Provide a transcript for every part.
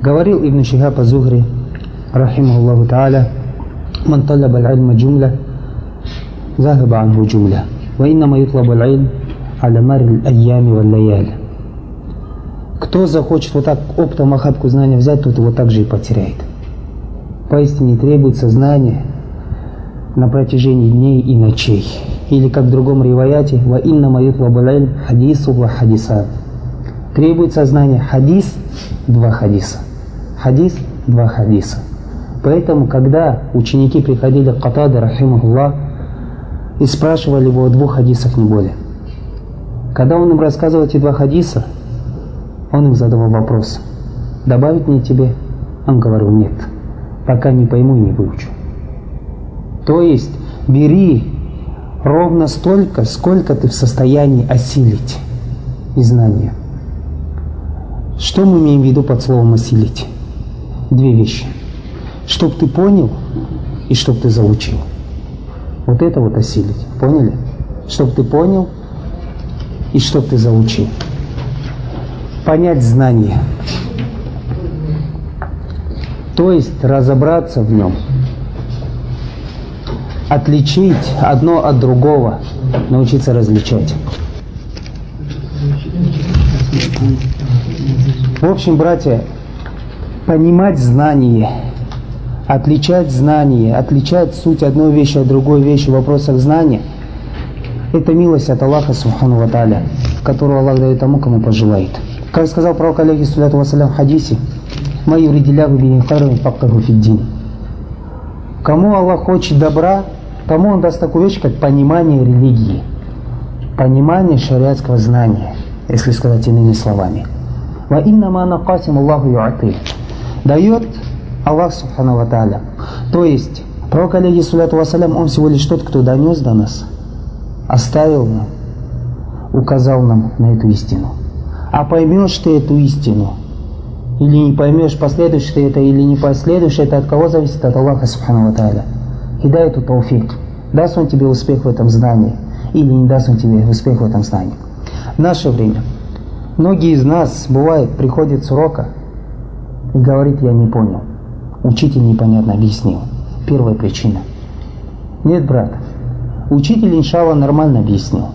Говорил Ибн Шихаб аз-Зухри, рахимахуллаху та'аля: «Ман талаба аль-илма джумля, захаба анху джумля, ва иннама ютлабу аль-илм аля марри аль-айями валь-лаяли». Кто захочет вот так оптом охапку знания взять, тот его также и потеряет. Поистине требуется знание на протяжении дней и ночей. Или как в другом риваяте: «Ва иннама ютлабу аль-илм хадису ва хадисан». Требуется знание хадис, 2 хадиса. Хадис, 2 хадиса. Поэтому, когда ученики приходили к Катаде, рахимахуллах, и спрашивали его о 2 хадисах, не более, когда он им рассказывал эти 2 хадиса, он им задавал вопрос: добавить мне тебе? Он говорил: нет, пока не пойму и не выучу. То есть бери ровно столько, сколько ты в состоянии осилить и знания. Что мы имеем в виду под словом осилить? 2 вещи: чтоб ты понял и чтоб ты заучил. Вот это вот осилить. Поняли? Чтоб ты понял и чтоб ты заучил. Понять знание. То есть разобраться в нем. Отличить одно от другого. Научиться различать. В общем, братья, понимать знание, отличать знание, отличать суть одной вещи от другой вещи в вопросах знания — это милость от Аллаха Субхану ва Тааля, которую Аллах дает тому, кому пожелает. Как сказал пророк, алейхиссаляту вассалям, в хадисе: «Ма юридилляху бихи хайран юфаккиху фид-дин». Кому Аллах хочет добра, тому Он даст такую вещь, как понимание религии, понимание шариатского знания, если сказать иными словами. «Ва иннама ана касим Аллаху ю'ати». Дает Аллах Субхану ва Тааля. То есть пророк, алейхиссаляту вассалям, он всего лишь тот, кто донес до нас, оставил нам, указал нам на эту истину. А поймешь ты эту истину или не поймешь, последуешь ты это или не последуешь, это от кого зависит? От Аллаха Субхану ва Тааля. Хидайту тауфик. Даст Он тебе успех в этом знании или не даст Он тебе успех в этом знании. В наше время многие из нас, бывает, приходят с урока и говорит: я не понял, учитель непонятно объяснил. Первая причина. Нет, брат, учитель, иншалла, нормально объяснил.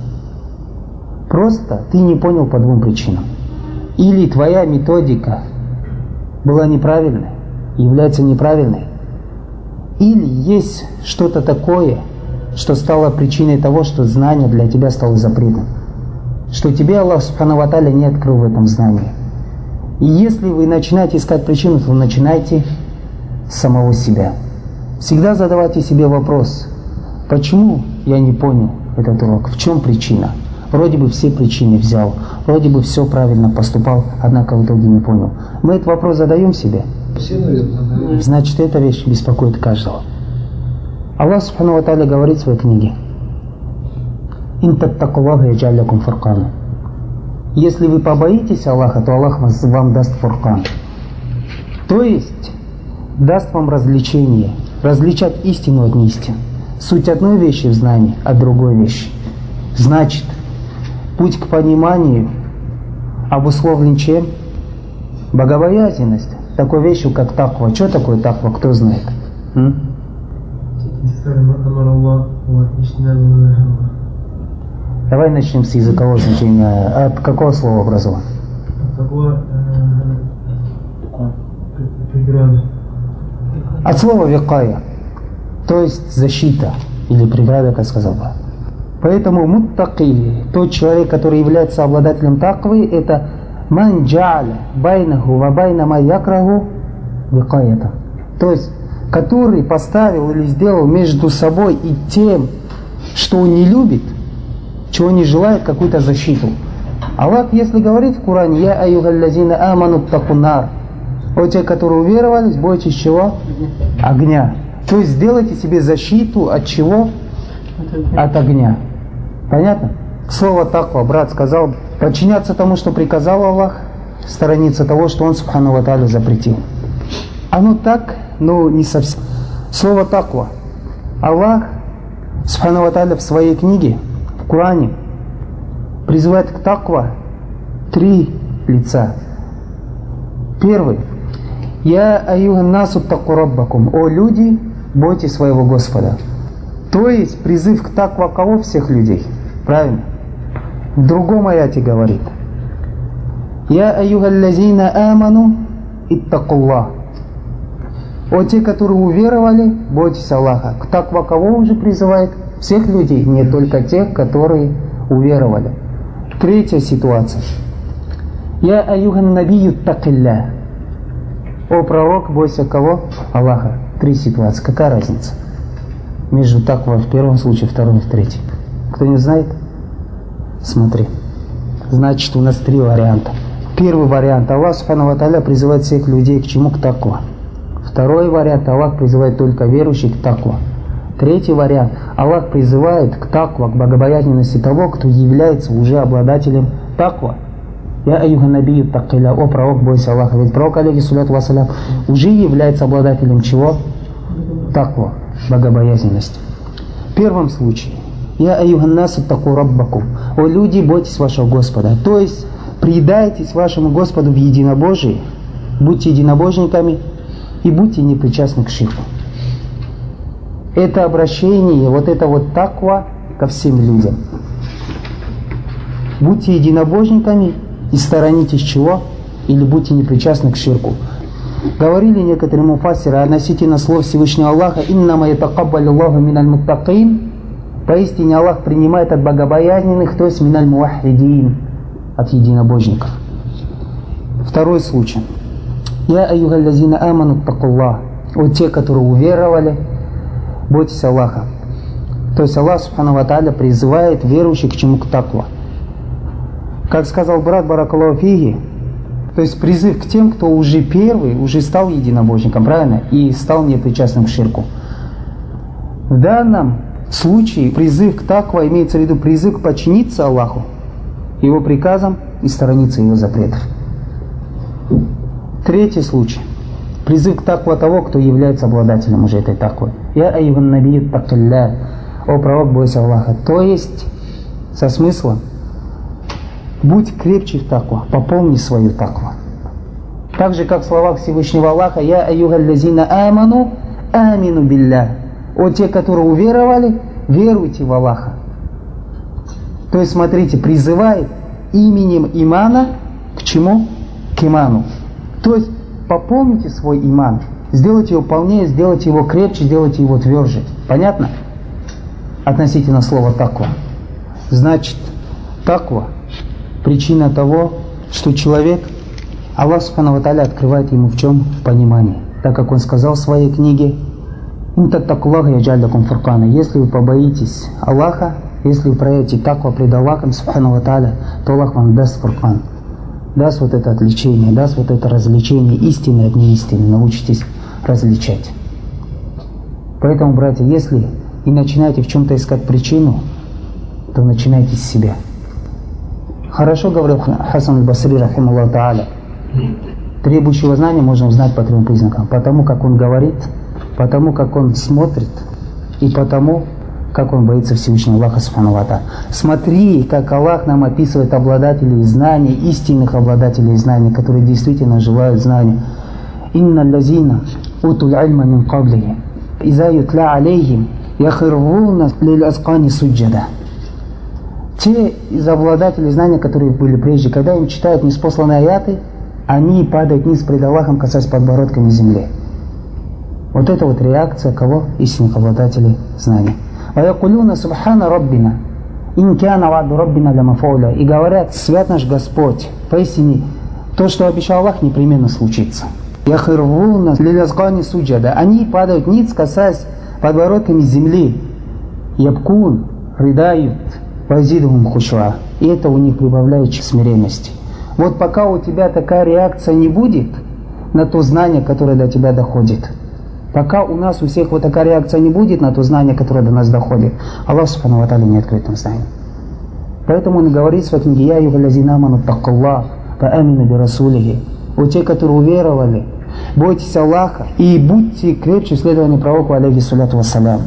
Просто ты не понял по 2 причинам. Или твоя методика была неправильной, является неправильной, или есть что-то такое, что стало причиной того, что знание для тебя стало запретным, что тебе Аллах Субхану ва Тааля не открыл в этом знании. И если вы начинаете искать причину, то начинайте с самого себя. Всегда задавайте себе вопрос: почему я не понял этот урок? В чем причина? Вроде бы все причины взял, вроде бы все правильно поступал, однако в итоге не понял. Мы этот вопрос задаем себе. Значит, эта вещь беспокоит каждого. Аллах Субхану ва Тааля говорит в своей книге: «Ин таттакуллаха яджаль лакум фуркана». Если вы побоитесь Аллаха, то Аллах вам даст фуркан. То есть даст вам развлечение, различать истину от неистины. Суть одной вещи в знании от другой вещи. Значит, путь к пониманию обусловлен чем? Богобоязненность. Такой вещью, как таква. Что такое таква, кто знает? Давай начнем с языкового значения. От какого слова образован? От слова викая, то есть защита или преграда, как сказал бы. Поэтому муттаки, тот человек, который является обладателем таквы, это ман джа'аля байнаху ва байна ма якраху викаята. То есть, который поставил или сделал между собой и тем, что он не любит, чего не желает, какую-то защиту. Аллах, если говорит в Коране: «Я аюхаллазина аману ттакуннар», о те, которые уверовались, бойтесь чего? Огня. То есть сделайте себе защиту от чего? От огня. Понятно? Слово таква, брат сказал, подчиняться тому, что приказал Аллах, сторониться того, что Он Субхану ва Тааля запретил. Оно так, но не совсем. Слово таква. Аллах Субхану ва Тааля в своей книге, в Коране, призывает к таква 3 лица. Первый. Я аюхан насу таку раббакум. О люди, бойтесь своего Господа. То есть призыв к таква кого? Всех людей. Правильно? В другом аяте говорит. Я аюхаллазина аману иттакуллах. О те, которые уверовали, бойтесь Аллаха. К таква кого уже призывает? Всех людей, не только тех, которые уверовали. Третья ситуация. Я аюхан набию такилля. О пророк, бойся кого? Аллаха. Три ситуации. Какая разница между таква в первом случае, втором и в третьем? Кто не знает? Смотри. Значит, у нас три варианта. Первый вариант. Аллах Субхану ва Тааля призывает всех людей к чему? К таква. Второй вариант. Аллах призывает только верующих к таква. Третий вариант. Аллах призывает к таква, к богобоязненности того, кто является уже обладателем таква. Я аюхан набию такилля. О пророк, бойся Аллаха. Ведь пророк, алейхиссалату вассалям, уже является обладателем чего? Таква, богобоязненности. В первом случае. Я аюхан насу таку раббакум. О люди, бойтесь вашего Господа. То есть предайтесь вашему Господу в единобожии, будьте единобожниками и будьте непричастны к ширку. Это обращение, вот это вот таква ко всем людям. Будьте единобожниками и сторонитесь чего? Или будьте непричастны к ширку. Говорили некоторые муфассиры относительно слов Всевышнего Аллаха: «Иннама ятакаббалю Аллаху миналь муттакин». Поистине Аллах принимает от богобоязненных, то есть миналь муахидин, от единобожников. Второй случай. Я аюхаллазина аману такуллах. Вот те, которые уверовали, бойтесь Аллаха. То есть Аллах Субхану ва Тааля призывает верующих к чему? К таква. Как сказал брат баракаллаху фиги, то есть призыв к тем, кто уже первый, уже стал единобожником, правильно? И стал непричастным к ширку. В данном случае призыв к таква имеется в виду призыв подчиниться Аллаху, Его приказам и сторониться Его запретов. Третий случай. Призыв к таква того, кто является обладателем уже этой таквы. Я аюхан набию такилля. О пророк, бойся Аллаха. То есть со смыслом: будь крепче в таква, пополни свою такву. Так же, как в словах Всевышнего Аллаха: Я аюхаллазина аману амину билля. О те, которые уверовали, веруйте в Аллаха. То есть, смотрите, призывает именем имана к чему? К иману. То есть, пополните свой иман, сделайте его полнее, сделайте его крепче, сделайте его тверже. Понятно? Относительно слова таква. Значит, таква — причина того, что человек, Аллах Субхану ва Тааля открывает ему в чем? В понимании. Так как он сказал в своей книге: если вы побоитесь Аллаха, если вы проявите таква пред Аллахом Субхану ва Тааля, то Аллах вам даст фуркан, даст вот это отличение, даст вот это развлечение истины от неистины, научитесь различать. Поэтому, братья, если и начинаете в чем-то искать причину, то начинайте с себя. Хорошо говорил Хасан аль-Басри, рахималлаху тааля: требующего знания можно узнать по трем признакам: потому как он говорит, потому как он смотрит и потому как он боится Всевышнего Аллаха Субхану ва Тааля. Смотри, как Аллах нам описывает обладателей знаний, истинных обладателей знаний, которые действительно желают знания. «Инна лазина утуль альма мин каблихи, иза ютля алейхим, яхирвуна лиль аскани суджада». Те из обладателей знаний, которые были прежде, когда им читают ниспосланные аяты, они падают вниз пред Аллахом, касаясь подбородками земли. Вот это вот реакция кого? Истинных обладателей знаний. وَيَقُولُونَ سُبْحَانَ رَبِّنَا إِنْ كَانَ وَعْدُ رَبِّنَا لَمَفْعُولًا. И говорят: свят наш Господь, поистине то, что обещал Аллах, непременно случится. يَخِرُّونَ لِلْأَذْقَانِ سُجَّدًا. Они падают ниц, касаясь подбородками земли. Ябкун, рыдают, вазидхум хушуа. И это у них прибавляет смиренности. Вот пока у тебя такая реакция не будет на то знание, которое до тебя доходит, пока у нас у всех вот такая реакция не будет на то знание, которое до нас доходит, Аллах Субхану ва Тааля не откроет нам знание. Поэтому он говорит в своей книге: «Я аюхаллазина аману таккаллах ва амину би расулихи». О те, которые уверовали, бойтесь Аллаха и будьте крепче в следовании пророку, алейхиссалату вассалям.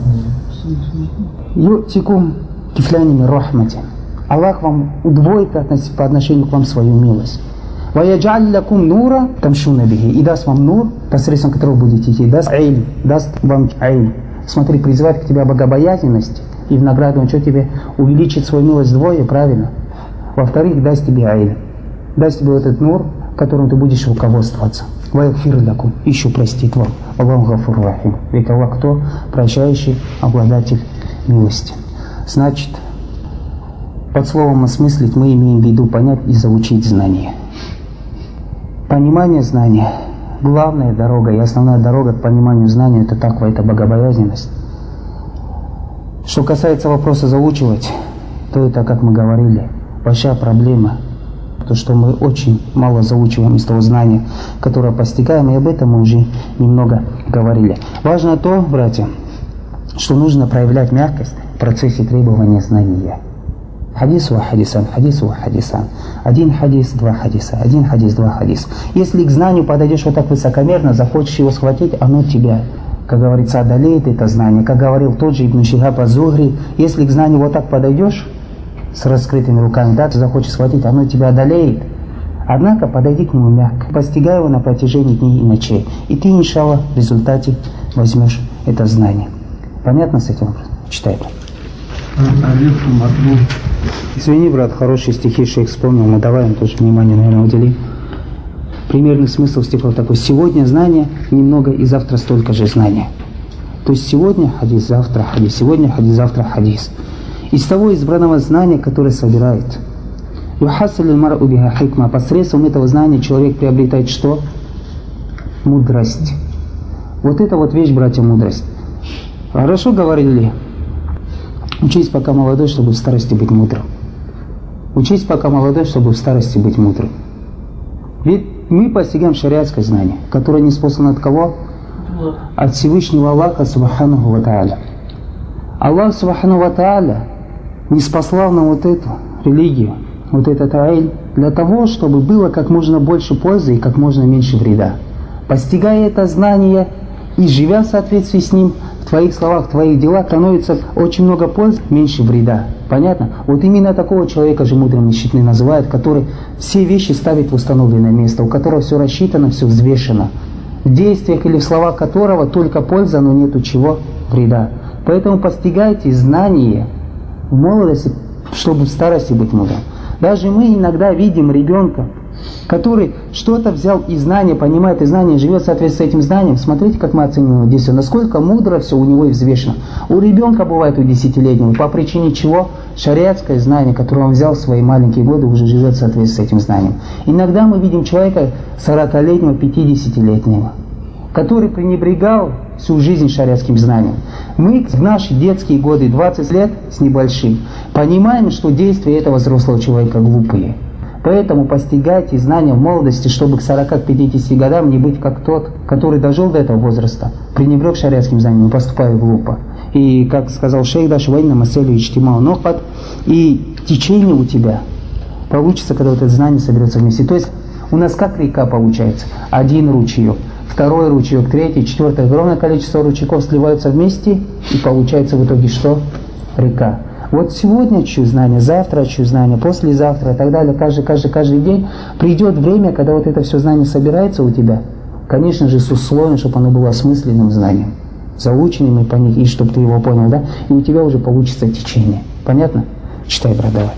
Ю'тикум кифляни мин рахмати. Аллах вам удвоит по отношению к вам свою милость. وَيَجْعَلْ لَكُمْ نُورًا تَمْشُونَ بِهِ. И даст вам нур, посредством которого будете идти. Даст айль, даст вам айль. Смотри, призывает к тебе богобоязненность, и в награду он что тебе? Увеличит свою милость вдвое, правильно? Во-вторых, даст тебе айль. Даст тебе этот нур, которым ты будешь руководствоваться. وَيَغْفِرْ لَكُمْ. Еще простит вам. Аллаху гафур рахим. Ведь Аллах кто? Прощающий, обладатель милости. Значит, под словом осмыслить мы имеем в виду понять и заучить знания. Понимание знания. Главная дорога и основная дорога к пониманию знания — это таква, это богобоязненность. Что касается вопроса заучивать, то это, как мы говорили, большая проблема. То, что мы очень мало заучиваем из того знания, которое постигаем, и об этом мы уже немного говорили. Важно то, братья, что нужно проявлять мягкость в процессе требования знания. Хадис ва хадисан, хадис ва хадисан. Один хадис, два хадиса, один хадис, два хадис. Если к знанию подойдешь вот так высокомерно, захочешь его схватить, оно тебя, как говорится, одолеет это знание. Как говорил тот же Ибн Шихаб аз-Зухри, если к знанию вот так подойдешь, с раскрытыми руками, да, ты захочешь схватить, оно тебя одолеет. Однако подойди к нему мягко, постигай его на протяжении дней и ночей. И ты, иншаллах, в результате возьмешь это знание. Понятно с этим? Читай. Извини, брат, хорошие стихи шейх вспомнил, но давай им тоже внимание, наверное, уделим. Примерный смысл стихов такой: сегодня знание немного и завтра столько же знания. То есть сегодня хадис, завтра хадис, сегодня хадис, завтра хадис. Из того избранного знания, которое собирает. Посредством этого знания человек приобретает что? Мудрость. Вот это вот вещь, братья, мудрость. Хорошо говорили: учись пока молодой, чтобы в старости быть мудрым. Учись пока молодой, чтобы в старости быть мудрым. Ведь мы постигаем шариатское знание, которое ниспослано от кого? От Всевышнего Аллаха Субханаху ва Тааля. Аллах Субханаху ва Тааля ниспослал нам вот эту религию, вот этот айль, для того, чтобы было как можно больше пользы и как можно меньше вреда. Постигая это знание и живя в соответствии с ним, в твоих словах, в твоих делах становится очень много пользы, меньше вреда. Понятно? Вот именно такого человека же мудрым нищетный называют, который все вещи ставит в установленное место, у которого все рассчитано, все взвешено, в действиях или в словах которого только польза, но нету чего? Вреда. Поэтому постигайте знание в молодости, чтобы в старости быть мудрым. Даже мы иногда видим ребенка, который что-то взял из знания, понимает из знания, живет в соответствии с этим знанием. Смотрите, как мы оцениваем действие, насколько мудро все у него и взвешено. У ребенка бывает, у 10-летнего, по причине чего? Шариатское знание, которое он взял в свои маленькие годы, уже живет в соответствии с этим знанием. Иногда мы видим человека 40-летнего, 50-летнего, который пренебрегал всю жизнь шариатским знанием. Мы в наши детские годы, 20 лет с небольшим, понимаем, что действия этого взрослого человека глупые. Поэтому постигайте знания в молодости, чтобы к 40-50 годам не быть как тот, который дожил до этого возраста, пренебрег шариатским знанием, поступая глупо. И, как сказал шейх, даже военная маселю ичтимау нохат, и течение у тебя получится, когда вот это знание соберется вместе. То есть у нас как река получается? Один ручеек, второй ручеек, третий, четвертый. Огромное количество ручейков сливаются вместе, и получается в итоге что? Река. Вот сегодня чью знание, завтра чью знание, послезавтра и так далее, каждый день придет время, когда вот это все знание собирается у тебя, конечно же, с условием, чтобы оно было осмысленным знанием, заученным и чтобы ты его понял, да, и у тебя уже получится течение. Понятно? Читай, брат, давай.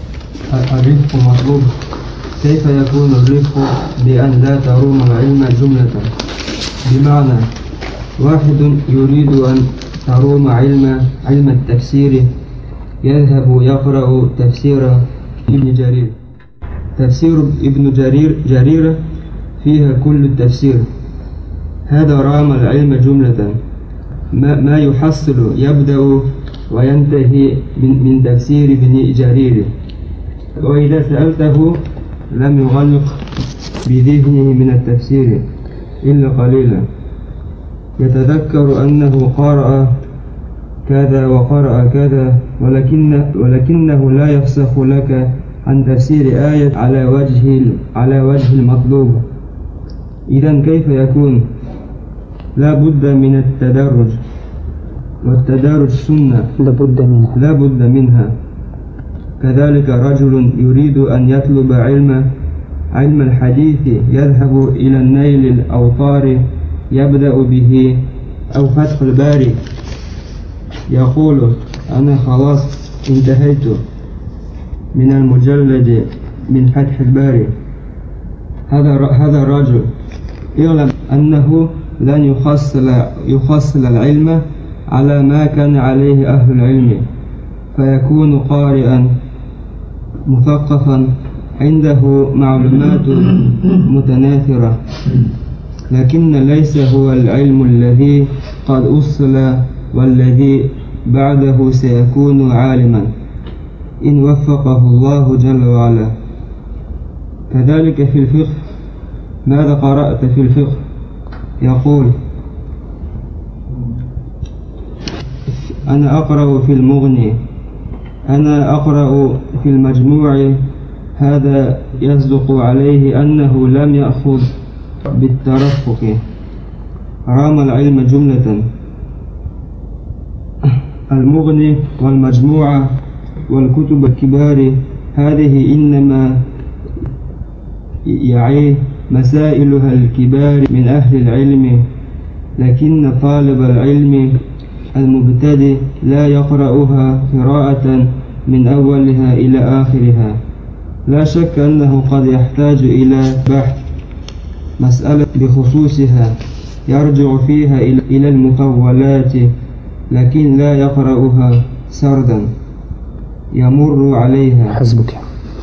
كيف يكون الرفق بأن لا تروم العلم جملة بمعنى واحد يريد أن تروم علم التفسير يذهب يقرأ تفسير ابن جرير. تفسير ابن جرير فيها كل التفسير. هذا رام العلم جملة. ما يحصل يبدأ وينتهي من تفسير ابن جرير. وإذا سألته لم يغلق بذهنه من التفسير إلا قليلا. يتذكر أنه قرأ كذا وقرأ كذا ولكنه لا يفسخ لك عن تفسير آية على وجه المطلوب. إذن كيف يكون؟ لا بد من التدرج، والتدرج سنة لا بد منها. كذلك رجل يريد أن يطلب علم الحديث يذهب إلى النيل الأوطار يبدأ به أو فتح الباري يقول أنا خلاص انتهيت من المجلد من فتح الباري. هذا الرجل يعلم أنه لن يحصل العلم على ما كان عليه أهل العلم، فيكون قارئا مثقفا عنده معلومات متناثرة، لكن ليس هو العلم الذي قد أصل والذي بعده سيكون عالما إن وفقه الله جل وعلا. كذلك في الفقه، ماذا قرأت في الفقه؟ يقول أنا أقرأ في المغني، أنا أقرأ في المجموع. هذا يصدق عليه أنه لم يأخذ بالترفق، رام العلم جملة. المغني والمجموعة والكتب الكبار هذه إنما يعي مسائلها الكبار من أهل العلم، لكن طالب العلم المبتدئ لا يقرأها قراءة من أولها إلى آخرها. لا شك أنه قد يحتاج إلى بحث مسألة بخصوصها يرجع فيها إلى المطولات، لكن لا يقرأها سردا يمر عليها. حسبك.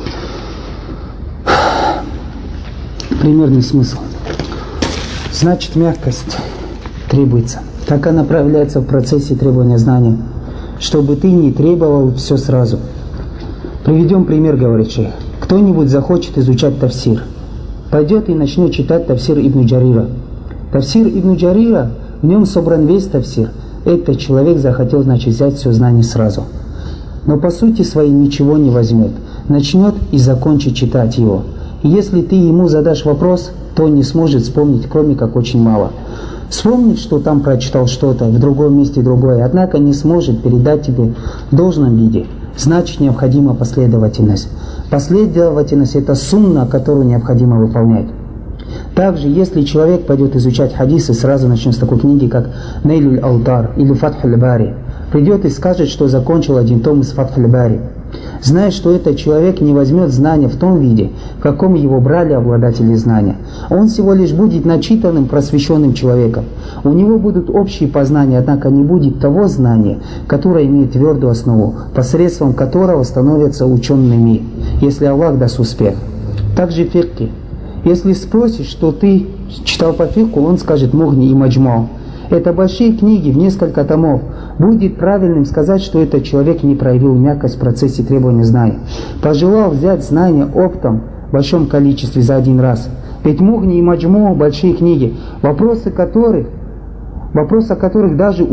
Примерный смысл. Значит, мягкость требуется. Как она проявляется в процессе требования знания? Чтобы ты не требовал все сразу. Приведем пример, говорит шейх. Кто-нибудь захочет изучать тафсир, пойдет и начнет читать тафсир Ибн Джарира. Тафсир Ибн Джарира, в нем собран весь тафсир. Этот человек захотел, значит, взять все знание сразу. Но по сути своей ничего не возьмет. Начнет и закончит читать его. И если ты ему задашь вопрос, то он не сможет вспомнить, кроме как очень мало. Вспомнит, что там прочитал что-то, в другом месте другое, однако не сможет передать тебе в должном виде. Значит, необходима последовательность. Последовательность – это сунна, которую необходимо выполнять. Также, если человек пойдет изучать хадисы, сразу начнет с такой книги, как Нейль аль-Аутар или Фатх аль-Бари, придет и скажет, что закончил один том из Фатх аль-Бари, зная, что этот человек не возьмет знания в том виде, в каком его брали обладатели знания. Он всего лишь будет начитанным, просвещенным человеком. У него будут общие познания, однако не будет того знания, которое имеет твердую основу, посредством которого становятся учеными, если Аллах даст успех. Также в фикхе. Если спросишь, что ты читал по фикху, он скажет Мугни и Маджму. Это большие книги в несколько томов. Будет правильным сказать, что этот человек не проявил мягкость в процессе требования знаний. Пожелал взять знания оптом в большом количестве за один раз. Ведь Мугни и Маджму – большие книги, вопросы которых даже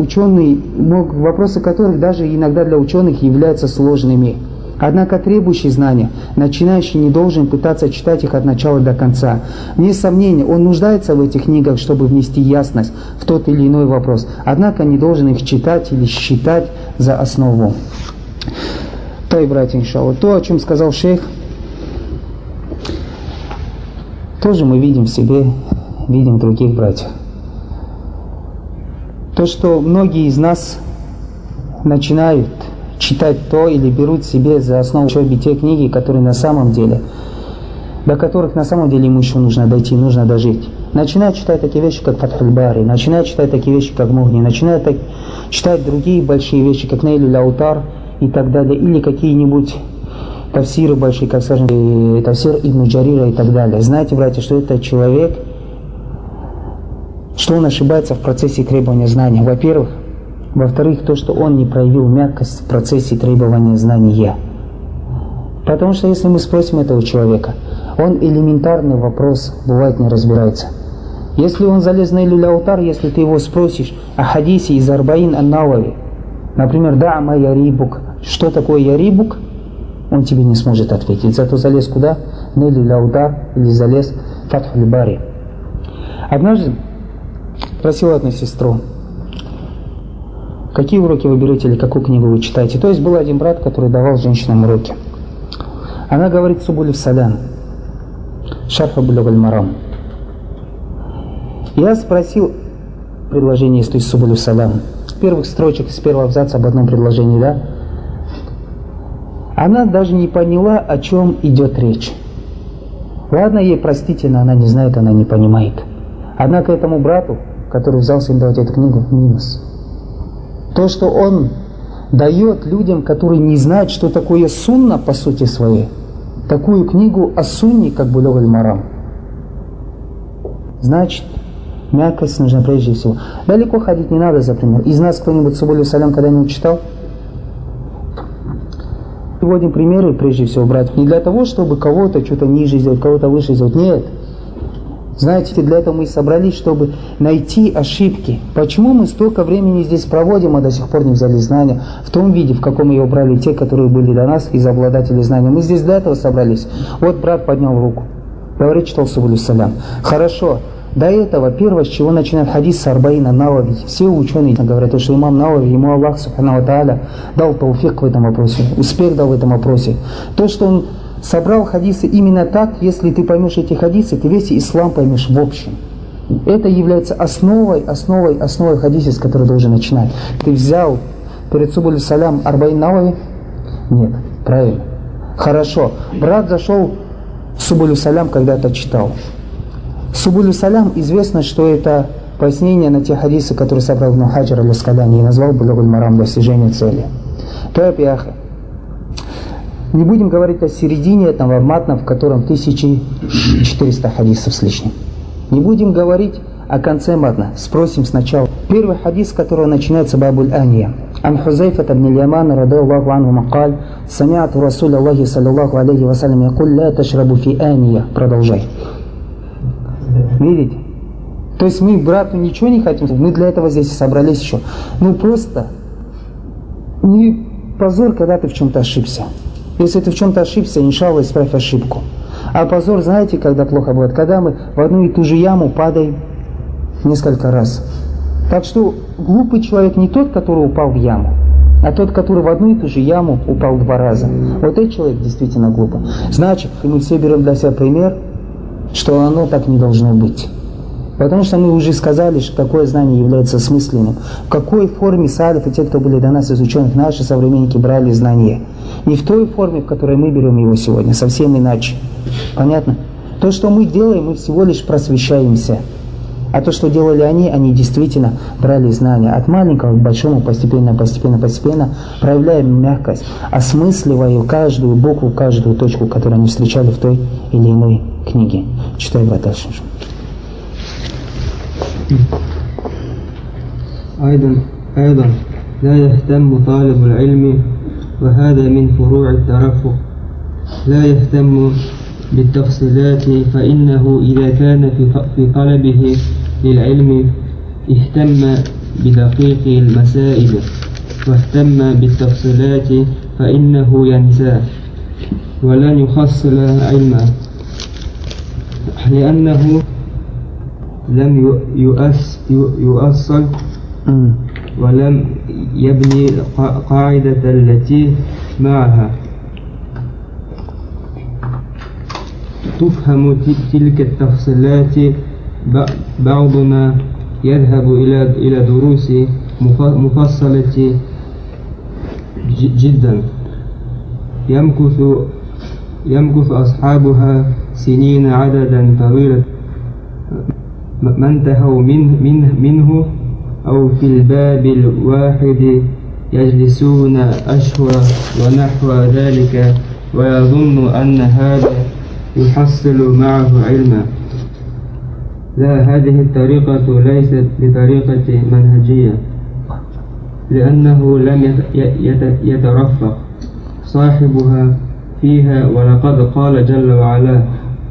иногда для ученых являются сложными. Однако требующий знания, начинающий не должен пытаться читать их от начала до конца. Вне сомнения, он нуждается в этих книгах, чтобы внести ясность в тот или иной вопрос. Однако не должен их читать или считать за основу. То и, братья, иншаллах, то, о чем сказал шейх, тоже мы видим в себе, видим в других братьях. То, что многие из нас начинают читать то или берут себе за основу те книги, которые на самом деле, до которых на самом деле ему еще нужно дойти, нужно дожить. Начинают читать такие вещи, как Фатх аль-Бари, начинают читать такие вещи, как Мугни, начинают читать другие большие вещи, как Нейль аль-Аутар и так далее, или какие-нибудь тафсиры большие, как, скажем, тафсир Ибн Джарира и так далее. Знаете, братья, что это человек, что он ошибается в процессе требования знания. Во-вторых, то, что он не проявил мягкость в процессе требования знания. Потому что если мы спросим этого человека, он элементарный вопрос бывает не разбирается. Если он залез на Илюля-Аутар, если ты его спросишь о хадисе из Арбаин ан-Навави, например, «Да'ма ярибук», что такое ярибук, он тебе не сможет ответить. Зато залез куда? На Илюля-Аутар или залез в Фатх аль-Бари. Однажды спросила одну сестру: какие уроки вы берете или какую книгу вы читаете? То есть был один брат, который давал женщинам уроки. Она говорит Субуль салям. Шарх Булуг аль-Марам. Я спросил предложение из Субуль Салам, с первых строчек, с первого абзаца об одном предложении, да? Она даже не поняла, о чем идет речь. Ладно, ей простительно, она не знает, она не понимает. Однако этому брату, который взялся им давать эту книгу, минус. То, что он дает людям, которые не знают, что такое сунна по сути своей, такую книгу о сунне, как Булуг аль-Марам. Значит, мягкость нужна прежде всего. Далеко ходить не надо, за пример. Из нас кто-нибудь Субуль Салям когда-нибудь читал? Приводим примеры, прежде всего, брать, не для того, чтобы кого-то что-то ниже сделать, кого-то выше сделать. Нет. Знаете, для этого мы и собрались, чтобы найти ошибки. Почему мы столько времени здесь проводим, а до сих пор не взяли знания в том виде, в каком ее брали те, которые были до нас, из обладателей знания. Мы здесь для этого собрались. Вот брат поднял руку. Говорит, читал Субуль Салям. Хорошо. До этого, первое, с чего начинает хадис Арбаина Навави. Все ученые говорят, что имам Навави, ему Аллах Субхану ва Тааля дал тауфик в этом вопросе, успех дал в этом вопросе. То, что он собрал хадисы именно так, если ты поймешь эти хадисы, ты весь ислам поймешь в общем. Это является основой хадиса, с которой должен начинать. Ты взял перед Субуль Салям Арбаин Навави? Нет, правильно. Хорошо. Брат зашел в Субуль Салям, когда-то читал. Субуль Салям известно, что это пояснение на те хадисы, которые собрал Ибн Хаджар аль-Аскаляни и назвал Булуг аль-Марам достижение цели. Не будем говорить о середине этого матна, в котором 1400 хадисов с лишним. Не будем говорить о конце матна. Спросим сначала. Первый хадис, который начинается Бабуль Анья. Ан Хузайфата ибн Аль-Яман радиаллаху анху قال سمعت رسول الله صلى الله عليه وسلم يقول لا تشربوا في آنية. Продолжай. Видите? То есть мы брату ничего не хотим, мы для этого здесь собрались еще. Ну просто не позор, когда ты в чем-то ошибся. Если ты в чем-то ошибся, иншаллах, исправь ошибку. А позор, знаете, когда плохо будет? Когда мы в одну и ту же яму падаем несколько раз. Так что глупый человек не тот, который упал в яму, а тот, который в одну и ту же яму упал 2 раза. Вот этот человек действительно глупый. Значит, мы все берем для себя пример, что оно так не должно быть. Потому что мы уже сказали, что такое знание является осмысленным. В какой форме салиф и те, кто были до нас из ученых, наши современники брали знание. Не в той форме, в которой мы берем его сегодня, совсем иначе. Понятно? То, что мы делаем, мы всего лишь просвещаемся. А то, что делали они действительно брали знания. От маленького к большому, постепенно, проявляем мягкость, осмысливая каждую букву, каждую точку, которую они встречали в той или иной книге. Читай, брат, дальше. أيضا لا يهتم طالب العلم وهذا من فروع الترفق لا يهتم بالتفصيلات فإنه إذا كان في طلبه للعلم اهتم بدقيق المسائل واهتم بالتفصيلات فإنه ينساه ولن يحصل علما لأنه لم يؤصل ولم يبني قاعدة التي معها تفهم تلك التفصيلات بعضنا يذهب إلى دروس مفصلة جدا يمكث أصحابها سنين عددا طويلة ما انتهوا منه أو في الباب الواحد يجلسون أشهر ونحو ذلك ويظن أن هذا يحصل معه علما لا هذه الطريقة ليست بطريقة منهجية لأنه لم يترفق صاحبها فيها ولقد قال جل وعلا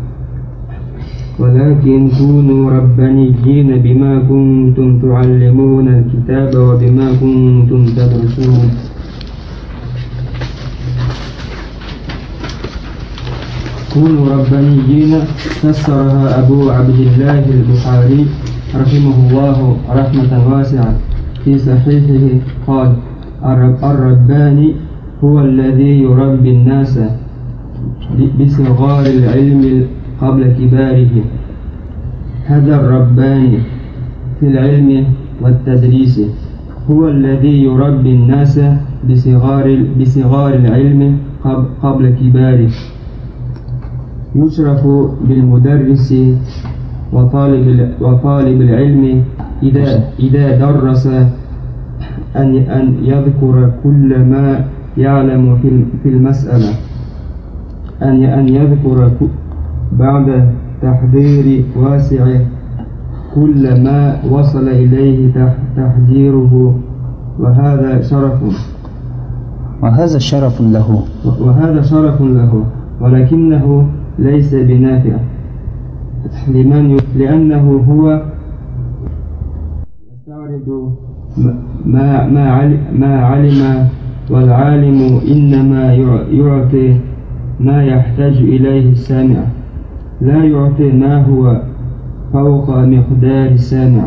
ولكن كونوا ربانيين بما كنتم تعلمون الكتاب وبما كنتم تدرسون كونوا ربانيين فسرها أبو عبد الله البخاري رحمه الله رحمة واسعة في صحيحه قال الرباني هو الذي يربي الناس بصغار العلم قبل كباره. هذا الرباني في العلم والتدريس هو الذي يربي الناس بصغار العلم قبل كباره. يشرف بالمدرس وطالب العلم إذا درس أن يذكر كل ما يعلم في المسألة، أن يذكر بعد تحضير واسع كل ما وصل إليه تحضيره، وهذا شرف له ولكنه ليس بنافع لأنه هو يستعرض ما علم، والعالم إنما يعطي ما يحتاج إليه السامع، لا يعطي ما هو فوق مقدار السامع.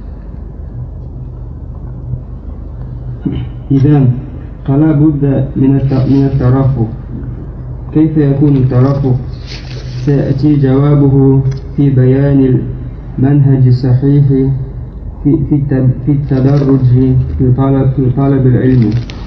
إذن فلا بد من الترفق. كيف يكون الترفق؟ سيأتي جوابه في بيان المنهج الصحيح في التدرج في طلب العلم.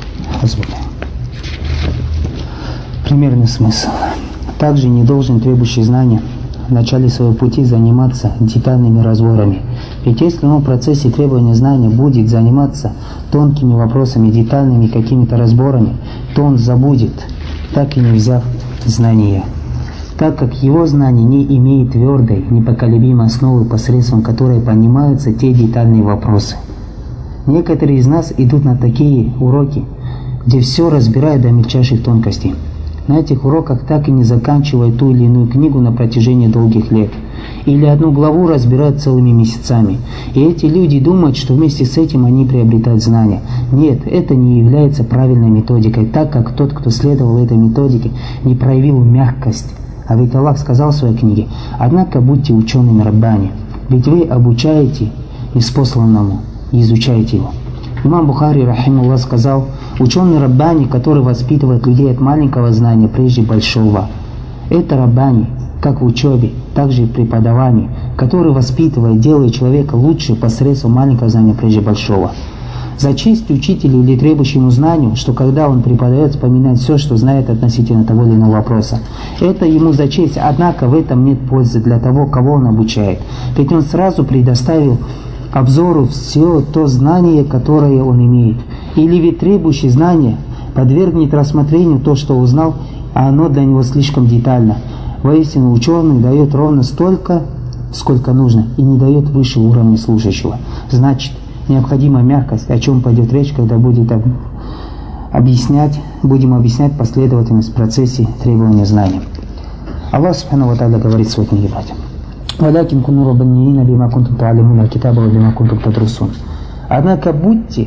Примерный смысл. Также не должен требующий знания в начале своего пути заниматься детальными разборами. Ведь если он в процессе требования знания будет заниматься тонкими вопросами, детальными какими-то разборами, то он забудет, так и не взяв знания. Так как его знание не имеет твердой, непоколебимой основы, посредством которой понимаются те детальные вопросы. Некоторые из нас идут на такие уроки, где все разбирают до мельчайших тонкостей. На этих уроках так и не заканчивают ту или иную книгу на протяжении долгих лет. Или одну главу разбирают целыми месяцами. И эти люди думают, что вместе с этим они приобретают знания. Нет, это не является правильной методикой, так как тот, кто следовал этой методике, не проявил мягкость. А ведь Аллах сказал в своей книге: «Однако будьте учеными Раббани, ведь вы обучаете неспосланному и изучаете его». Имам Бухари, рахимуллах, сказал: ученый Раббани, который воспитывает людей от маленького знания прежде большого. Это Раббани, как в учебе, так же и в преподавании, который воспитывает, делает человека лучше посредством маленького знания прежде большого. За честь учителю или требующему знанию, что когда он преподает, вспоминает все, что знает относительно того или иного вопроса. Это ему за честь, однако в этом нет пользы для того, кого он обучает. Ведь он сразу предоставил обзору все то знание, которое он имеет. Или ведь требующий знания подвергнет рассмотрению то, что узнал, а оно для него слишком детально. Воистину ученый дает ровно столько, сколько нужно, и не дает выше уровня слушающего. Значит, необходима мягкость, о чем пойдет речь, когда будем объяснять последовательность в процессе требования знаний. Аллах Субхану ва Тааля говорит в своей книге, братья: «Валякин куну раббаниина бима кунтум та'алимуна аль-китаба ва бима кунтум тадрусун». Однако будьте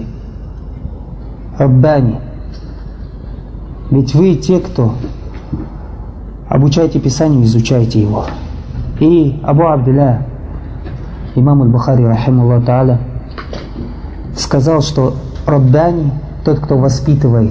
раббани, ведь вы те, кто обучаете Писанию, изучаете его. И Абу Абдилля, имам аль-Бухари, рахимахуллах та'аля, сказал, что Раббани – тот, кто воспитывает,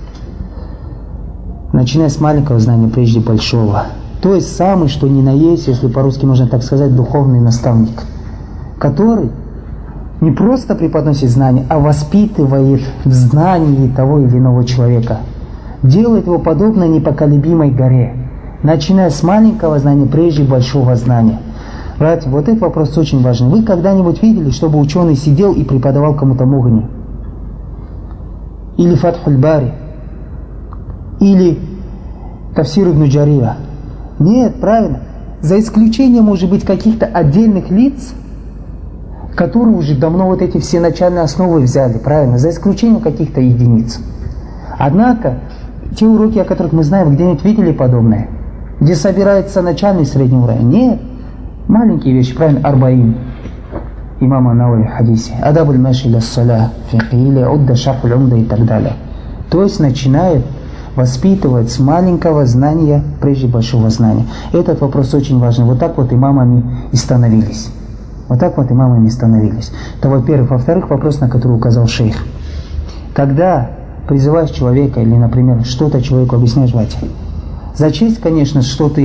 начиная с маленького знания, прежде большого. То есть самый, что ни на есть, если по-русски можно так сказать, духовный наставник, который не просто преподносит знания, а воспитывает в знании того или иного человека. Делает его подобно непоколебимой горе, начиная с маленького знания, прежде большого знания. Братья, вот этот вопрос очень важен. Вы когда-нибудь видели, чтобы ученый сидел и преподавал кому-то Мугни? Или Фатхуль Бари? Или Тафсир ибн Джарира? Нет, правильно. За исключением, может быть, каких-то отдельных лиц, которые уже давно вот эти все начальные основы взяли, правильно? За исключением каких-то единиц. Однако, те уроки, о которых мы знаем, где-нибудь видели подобное? Где собирается начальный и средний уровень? Нет. Маленькие вещи, правильно? Арбаин. Имама Науи в хадисе. Адабуль маши ля ссаля, фикх, или удда шархуль умда и так далее. То есть начинает воспитывать с маленького знания, прежде большого знания. Этот вопрос очень важный. Вот так вот имамами и становились. Вот так вот имамами и становились. Это во-первых. Во-вторых, вопрос, на который указал шейх. Когда призываешь человека или, например, что-то человеку объясняешь, братья, за честь, конечно, что ты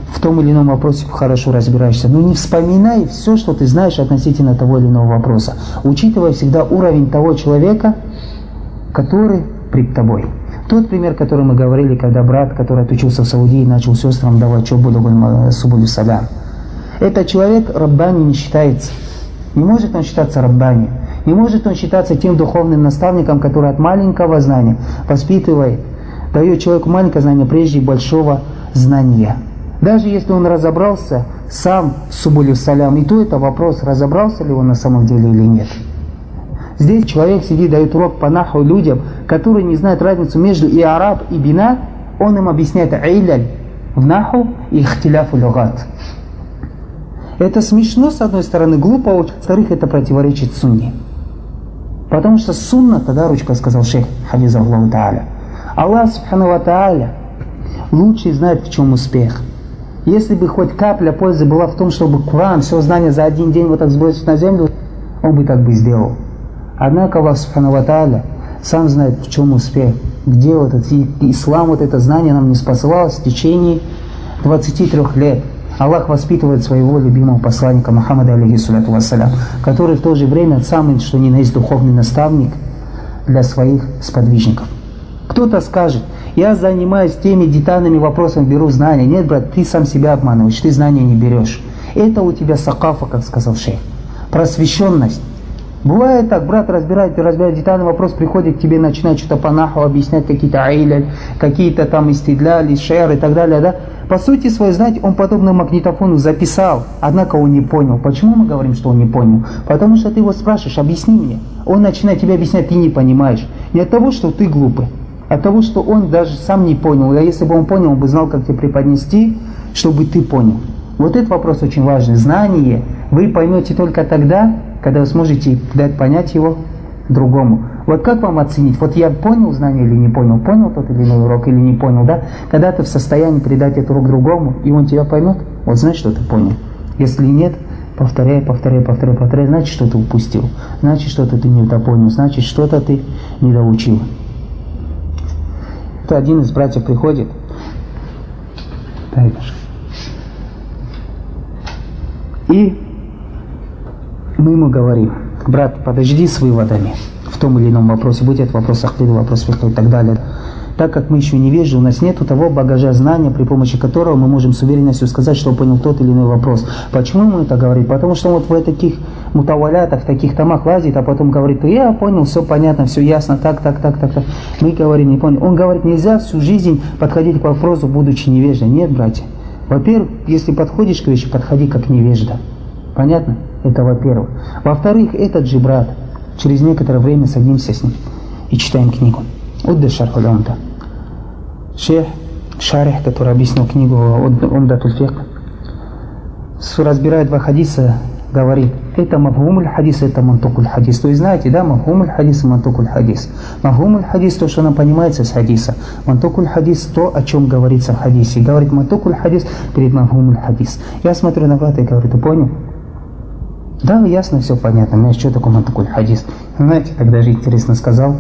в том или ином вопросе хорошо разбираешься, но не вспоминай все, что ты знаешь относительно того или иного вопроса, учитывая всегда уровень того человека, который пред тобой. Тот пример, который мы говорили, когда брат, который отучился в Саудии, начал сестрам давать субулю салям. Этот человек раббани не считается. Не может он считаться раббани. Не может он считаться тем духовным наставником, который от маленького знания воспитывает, дает человеку маленькое знание прежде большого знания. Даже если он разобрался сам в субулю салям, и то это вопрос, разобрался ли он на самом деле или нет. Здесь человек сидит, дает урок по наху людям, которые не знают разницу между иараб и бина, он им объясняет иляль в наху и ихтиляфу люгат. Это смешно с одной стороны, глупо, а во-вторых, это противоречит сунне. Потому что сунна, тогда ручка сказал шейх, хафизахуллаху тааля, Аллах субхану ва тааля лучше знает, в чем успех. Если бы хоть капля пользы была в том, чтобы Коран, все знания за один день вот так сбросить на землю, он бы так бы сделал. Однако Аллах субхану ва тааля сам знает, в чем успех. Где вот этот ислам, вот это знание нам не спасалось в течение 23 лет. Аллах воспитывает своего любимого посланника Мухаммада, алейхиссалату вассалям, который в то же время самый, что ни на есть, духовный наставник для своих сподвижников. Кто-то скажет: я занимаюсь теми детальными вопросами, беру знания. Нет, брат, ты сам себя обманываешь, ты знания не берешь. Это у тебя сакафа, как сказал шейх, просвещенность. Бывает так, брат разбирает детальный вопрос, приходит к тебе, начинает что-то по наху объяснять, какие-то аиляль, какие-то там истидляли, шер и так далее, да. По сути своей, знаете, он подобно магнитофону записал, однако он не понял. Почему мы говорим, что он не понял? Потому что ты его спрашиваешь: объясни мне. Он начинает тебе объяснять, ты не понимаешь. Не от того, что ты глупый, а от того, что он даже сам не понял. А если бы он понял, он бы знал, как тебе преподнести, чтобы ты понял. Вот этот вопрос очень важный. Знание вы поймете только тогда, когда вы сможете дать понять его другому. Вот как вам оценить? Вот я понял знание или не понял? Понял тот или иной урок или не понял, да? Когда ты в состоянии передать этот урок другому, и он тебя поймет, вот значит, что ты понял. Если нет, повторяй, значит, что ты упустил. Значит, что-то ты не допонял. Значит, что-то ты не доучил. То один из братьев приходит. И мы ему говорим: брат, подожди с выводами в том или ином вопросе, будь это вопрос ахлида, вопрос фикха и так далее. Так как мы еще невежды, у нас нет того багажа знания, при помощи которого мы можем с уверенностью сказать, что понял тот или иной вопрос. Почему ему это говорит? Потому что он вот в таких мутавалятах, в таких томах лазит, а потом говорит: я понял, все понятно, все ясно, так. Мы говорим: не понял. Он говорит: нельзя всю жизнь подходить к вопросу, будучи невеждой. Нет, братья. Во-первых, если подходишь к вещи, подходи как невежда. Понятно? Это во-первых. Во-вторых, этот же брат, через некоторое время садимся с ним и читаем книгу. Удда Шархулямда. Шейх Шарих, который объяснил книгу Умдатуль Фикх, разбирая два хадиса, говорит: это мафхумуль хадис, это мантукуль хадис. То есть знаете, да, мафхумуль хадис и мантукуль хадис. Мафхумуль хадис то, что нам понимается с хадиса. Мантукуль хадис то, о чем говорится в хадисе. Говорит мантукуль хадис перед мафхумуль хадис. Я смотрю на брата и говорю: ты понял? Да, ясно, все понятно. У меня что такое мантукуль хадис? Знаете, так даже интересно сказал.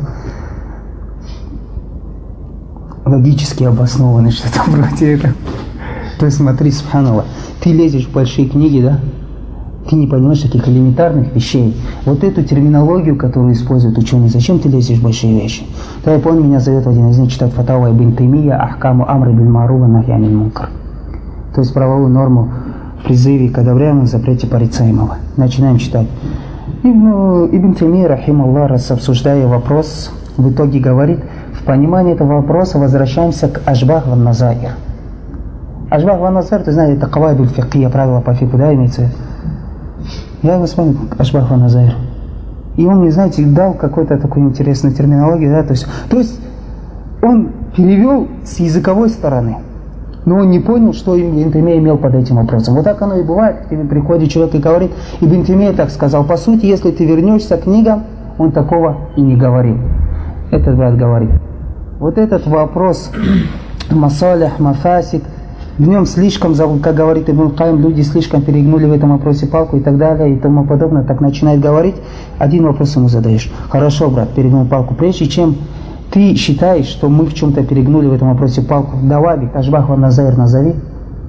Логически обоснованный что-то вроде этого. То есть смотри, субханаллах, ты лезешь в большие книги, да? Ты не понимаешь таких элементарных вещей. Вот эту терминологию, которую используют ученые, зачем ты лезешь в большие вещи? Да, я помню, меня зовет в один из них читать фатава Ибн Таймия Ахкаму Амры биль Маруф ва нахи аниль мункар. То есть правовую норму в призыве к одобряемому, запрете порицаемого. Начинаем читать. Ибн Таймия, рахималлах, раз обсуждая вопрос, в итоге говорит: в понимании этого вопроса возвращаемся к ашбах ван назаир. Ашбах ван назаир, ты знаешь, это кавайдуль фикхия, правила по фику, да, имеется? Я его смотрю, ашбах ван назаир. И он мне, знаете, дал какую-то такую интересную терминологию, да, то есть он перевел с языковой стороны, но он не понял, что Ибн Таймия имел под этим вопросом. Вот так оно и бывает, к тебе приходит человек и говорит: Ибн Таймия так сказал. По сути, если ты вернешься к книгам, он такого и не говорил. Этот брат говорит: вот этот вопрос масалих, мафасид, в нем слишком, как говорит Ибн Кайм, люди слишком перегнули в этом вопросе палку и так далее и тому подобное. Так начинает говорить, один вопрос ему задаешь: хорошо, брат, перегнул палку. Прежде чем ты считаешь, что мы в чем-то перегнули в этом вопросе палку, давай, ашбах ван назаир назови.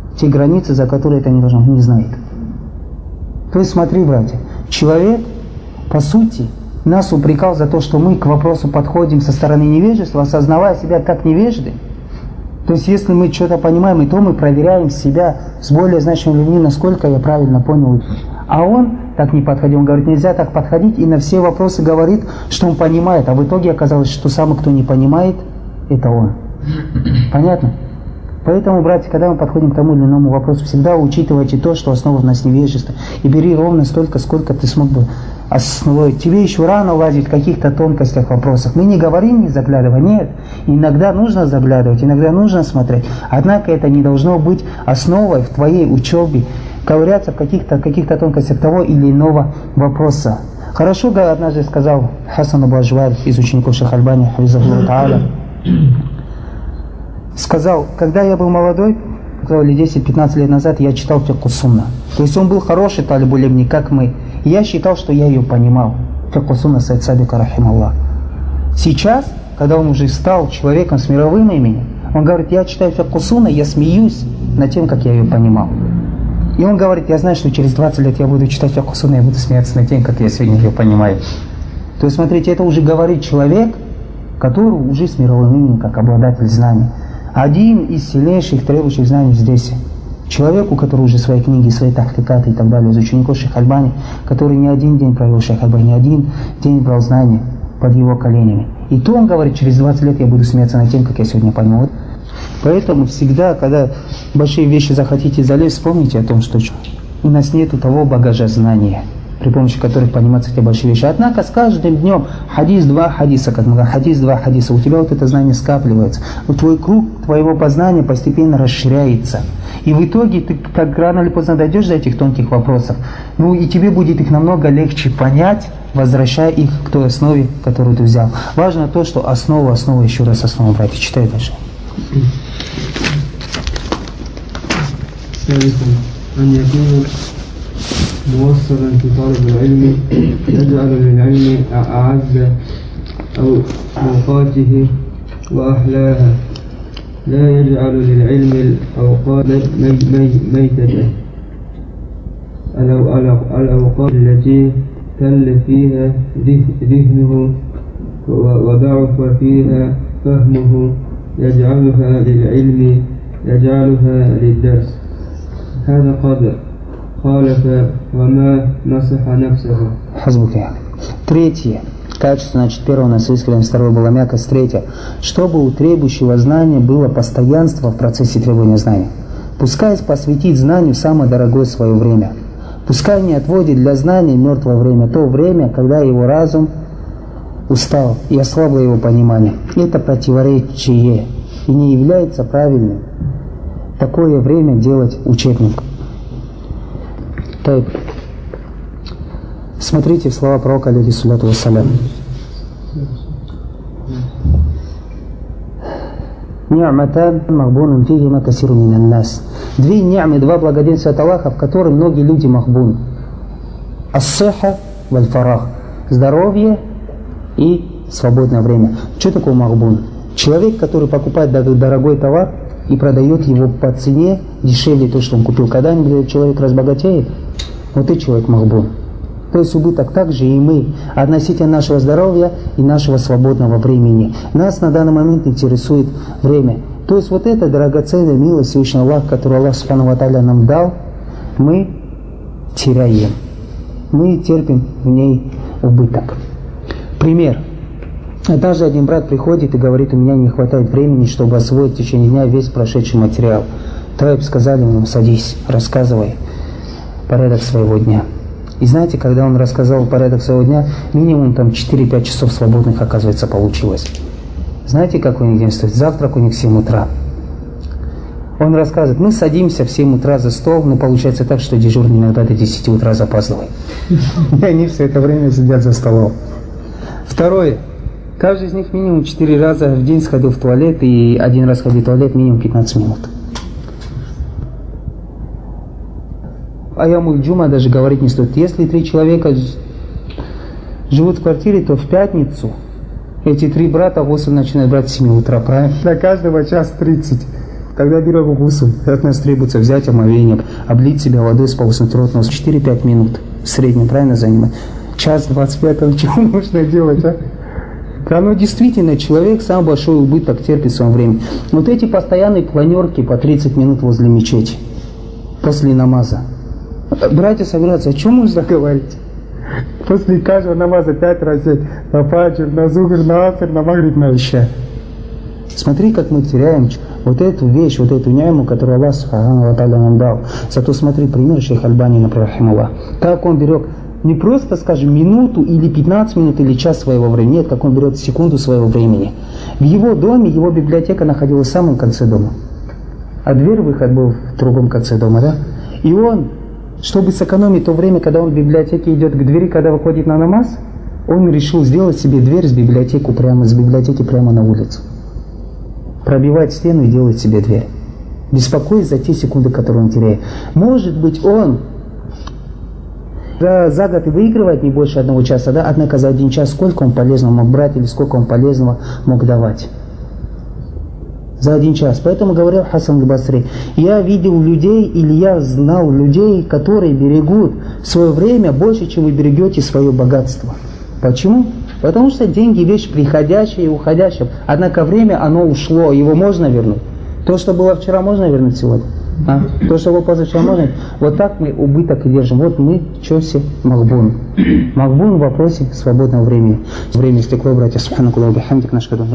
те границы, за которые это не должно, не знает. То есть смотри, братья, человек, по сути, нас упрекал за то, что мы к вопросу подходим со стороны невежества, осознавая себя как невежды. То есть если мы что-то понимаем, и то мы проверяем себя с более значимыми людьми, насколько я правильно понял. А он так не подходил, он говорит, нельзя так подходить, и на все вопросы говорит, что он понимает, а в итоге оказалось, что самый, кто не понимает, это он. Понятно? Поэтому, братья, когда мы подходим к тому или иному вопросу, всегда учитывайте то, что основа в нас невежество, и бери ровно столько, сколько ты смог бы освоить. Тебе еще рано лазить в каких-то тонкостях, вопросах. Мы не говорим, не заглядывай, нет. Иногда нужно заглядывать, иногда нужно смотреть. Однако это не должно быть основой в твоей учебе, ковыряться в каких-то тонкостях того или иного вопроса. Хорошо однажды сказал Хасан Абу-Ажваль из учеников Шейха Альбани, хафизахуллаху тааля, сказал, когда я был молодой, или 10-15 лет назад, я читал фикх сунна. То есть он был хороший талиб улем, не как мы. И я считал, что я ее понимал. Фикх сунна Сайд Сабик рахималлах. Сейчас, когда он уже стал человеком с мировым именем, он говорит, я читаю фикх сунна, я смеюсь над тем, как я ее понимал. И он говорит, я знаю, что через 20 лет я буду читать фикх сунна, я буду смеяться над тем, как я сегодня ее понимаю. То есть, смотрите, это уже говорит человек, который уже с мировым именем, как обладатель знаний. Один из сильнейших требующих знаний здесь. Человеку, который уже свои книги, свои тахкикаты и так далее, из учеников Шейха Альбани, который не один день провел Шейх Альбани, не один день брал знания под его коленями. И то он говорит, через 20 лет я буду смеяться над тем, как я сегодня понял. Поэтому всегда, когда большие вещи захотите залезть, вспомните о том, что у нас нету того багажа знания, при помощи которых понимаются эти большие вещи. Однако с каждым днем хадис, два хадиса, как мы говорим, хадис, два хадиса, у тебя вот это знание скапливается. Вот твой круг твоего познания постепенно расширяется. И в итоге ты так рано или поздно дойдешь до этих тонких вопросов. Ну и тебе будет их намного легче понять, возвращая их к той основе, которую ты взял. Важно то, что основа, еще раз основа, братья. Читай дальше. موصلا في طالب العلم يجعل للعلم أعز أوقاته وأحلاها لا يجعل للعلم الأوقات ميتة الأوقات التي كل فيها ذهنه وضعف فيها فهمه يجعلها للعلم يجعلها للدرس هذا قد خالف وما نصح نفسه. Хазбука. Третье. Качество, значит, первое у нас искренность, второе было мягкость, третье. Чтобы у требующего знания было постоянство в процессе требования знания. Пускай посвятит знанию самое дорогое свое время. Пускай не отводит для знания мертвое время, то время, когда его разум устал и ослабло его понимание. Это противоречие и не является правильным такое время делать учебник. Так. Смотрите в слова пророка, алейхиссалату вассалям. Ни'матан махбунун фихима касиру минан нас. Две ни'мы, два благоденствия от Аллаха, в которых многие люди махбун. Ас-сиха валь-фарах. Здоровье и свободное время. Что такое махбун? Человек, который покупает дорогой товар и продает его по цене дешевле то, что он купил. Когда-нибудь человек разбогатеет, вот и человек махбун. То есть убыток также и мы относительно нашего здоровья и нашего свободного времени. Нас на данный момент интересует время. То есть вот эта драгоценная милость Всевышнего Аллаха, которую Аллах Субхану ва Тааля нам дал, мы теряем. Мы терпим в ней убыток. Пример. Даже один брат приходит и говорит, у меня не хватает времени, чтобы освоить в течение дня весь прошедший материал. Таиб сказали ему, садись, рассказывай порядок своего дня. И знаете, когда он рассказал порядок своего дня, минимум там 4-5 часов свободных, оказывается, получилось. Знаете, как у них день стоит? Завтрак у них в 7 утра. Он рассказывает, мы садимся в 7 утра за стол, но получается так, что дежурный иногда до 10 утра запаздывает. И они все это время сидят за столом. Второе. Каждый из них минимум 4 раза в день сходил в туалет, и один раз ходил в туалет минимум 15 минут. Аямуль джума даже говорить не стоит. Если 3 человека живут в квартире, то в пятницу эти 3 брата гусуль начинают брать с 7 утра, правильно? Для каждого час 30. Когда берем гусуль, от нас требуется взять омовение, облить себя водой с полусной рот, 4-5 минут в среднем, правильно занимать? Час 25, чего нужно делать, а? Оно действительно, человек самый большой убыток терпит в своем времени. Вот эти постоянные планерки по 30 минут возле мечети, после намаза. Братья собираются, о чем нужно говорить? После каждого намаза 5 раз взять на фаджр, на зухр, на аср, на магриб, на иша. Смотри, как мы теряем вот эту вещь, вот эту няму, которую Аллах Субхану ва Тааля нам дал. Зато смотри, пример шейх Альбани, например, как он берет не просто, скажем, минуту или 15 минут или час своего времени, нет, как он берет секунду своего времени. В его доме, его библиотека находилась в самом конце дома. А дверь-выход был в другом конце дома, да? И он, чтобы сэкономить то время, когда он в библиотеке идет к двери, когда выходит на намаз, он решил сделать себе дверь с библиотеки прямо на улицу. Пробивать стену и делать себе дверь. Беспокоясь за те секунды, которые он теряет. Может быть, он за год и выигрывает не больше 1 часа, да? Однако за 1 час сколько он полезного мог брать или сколько он полезного мог давать? За 1 час. Поэтому говорил Хасан аль-Басри, я видел людей или я знал людей, которые берегут свое время больше, чем вы берегете свое богатство. Почему? Потому что деньги вещь приходящая и уходящая. Однако время оно ушло, его можно вернуть. То, что было вчера, можно вернуть сегодня. А? То, что было позавчера, можно. Вот так мы убыток и держим. Вот мы все махбун. Махбун в вопросе свободного времени. Время истекло, братья. Субханакаллаху бихамдик, наш кадам.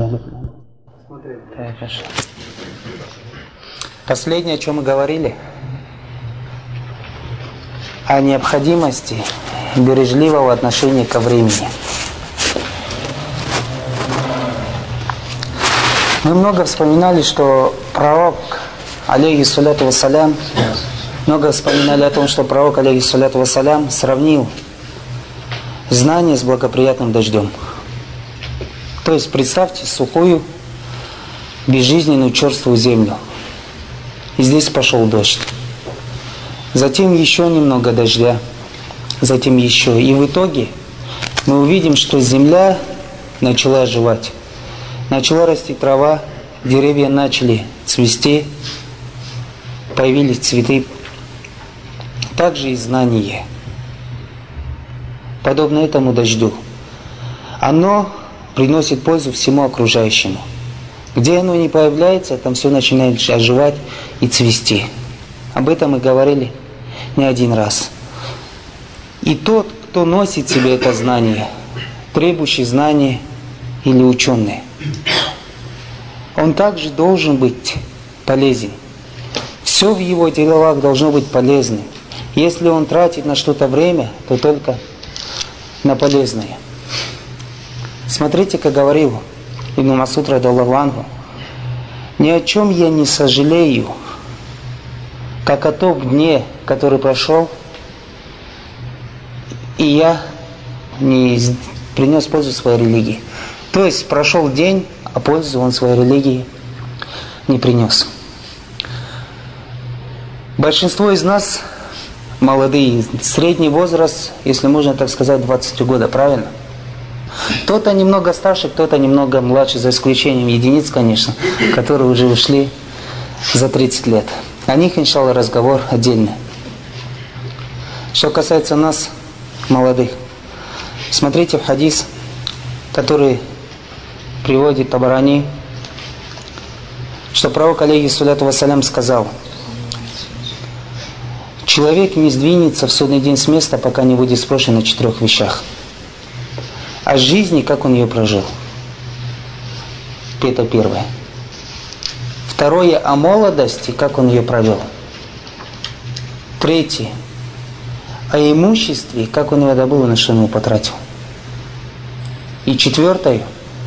Последнее, о чем мы говорили, о необходимости бережливого отношения ко времени. Мы много вспоминали, что пророк, алейхиссаляту вассалям, много вспоминали о том, что пророк, алейхиссаляту вассалям, сравнил знание с благоприятным дождем. То есть, представьте сухую, безжизненную, черствую землю. И здесь пошел дождь. Затем еще немного дождя. Затем еще. И в итоге мы увидим, что земля начала оживать. Начала расти трава, деревья начали цвести, появились цветы. Также и знание, подобно этому дождю, оно приносит пользу всему окружающему. Где оно не появляется, там все начинает оживать и цвести. Об этом мы говорили не один раз. И тот, кто носит в себе это знание, требующий знания или ученый, он также должен быть полезен. Все в его делах должно быть полезным. Если он тратит на что-то время, то только на полезное. Смотрите, как говорил Ибн Масуд радиаллаху анху: ни о чем я не сожалею, как о том дне, который прошел, и я не принес пользу своей религии. То есть прошел день, а пользу он своей религии не принес. Большинство из нас молодые, средний возраст, если можно так сказать, 23 года, правильно? Кто-то немного старше, кто-то немного младше, за исключением единиц, конечно, которые уже ушли за 30 лет. О них, иншалла, разговор отдельный. Что касается нас, молодых, смотрите в хадис, который приводит Табарани, что пророк, алейхиссаляту вассалям, сказал: человек не сдвинется в судный день с места, пока не будет спрошен о 4 вещах. О жизни, как он ее прожил. Это первое. Второе, о молодости, как он ее провел. Третье, о имуществе, как он его добыл и на что он его потратил. И четвертое,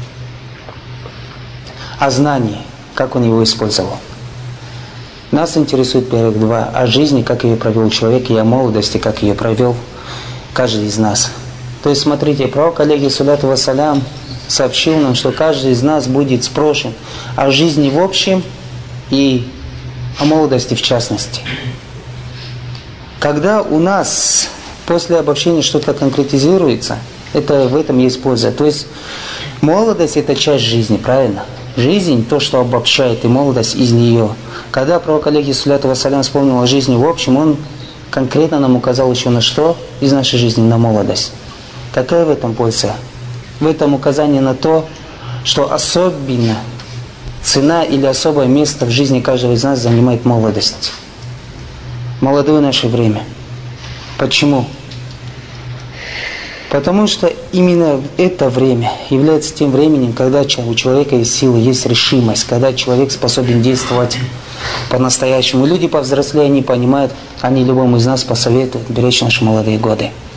о знании, как он его использовал. Нас интересует первых два: о жизни, как ее провел человек, и о молодости, как ее провел каждый из нас. То есть, смотрите, пророк, алейхиссаляту вассалям, сообщил нам, что каждый из нас будет спрошен о жизни в общем и о молодости в частности. Когда у нас после обобщения что-то конкретизируется, в этом есть польза. То есть молодость — это часть жизни, правильно? Жизнь, то, что обобщает, и молодость из нее. Когда пророк, алейхиссаляту вассалям, вспомнил о жизни в общем, он конкретно нам указал еще на что из нашей жизни, на молодость. Какая в этом польза? В этом указание на то, что особенно цена или особое место в жизни каждого из нас занимает молодость. Молодое наше время. Почему? Потому что именно это время является тем временем, когда у человека есть сила, есть решимость, когда человек способен действовать по-настоящему. Люди повзрослее, они понимают, они любому из нас посоветуют беречь наши молодые годы.